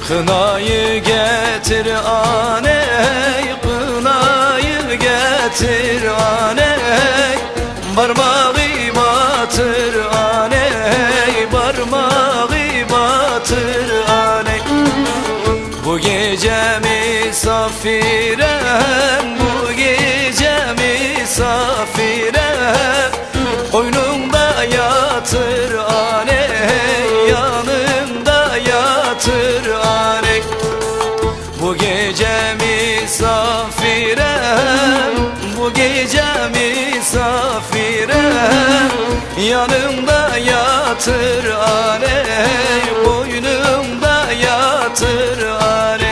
Kınayı getir aney, kınayı getir aney, parmağı batır aney, parmağı batır aney. Bu gece misafirem, bu gece misafirem, koynumda yatır aney, yanımda yatır aney. Bu gece misafirem, bu gece misafirem, yanımda yatır aney, koynumda yatır aney.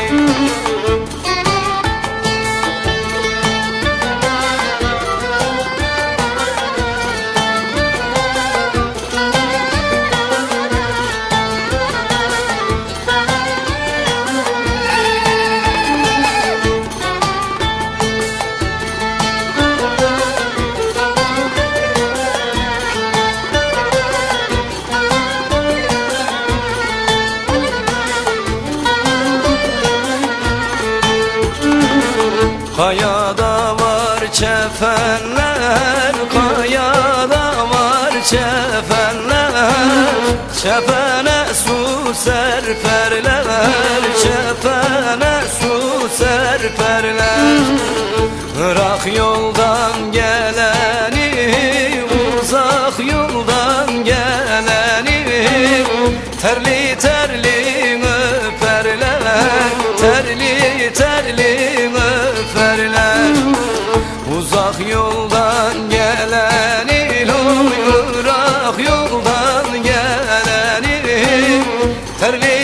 Kayada var çefenler, kayada var çefenler, çefene su serperler, çefene su serperler. Irak yoldan geleni, uzak yoldan geleni, terli terli öperler, terli terli öperler. Uzak yoldan geleni, Irak yoldan geleni, terli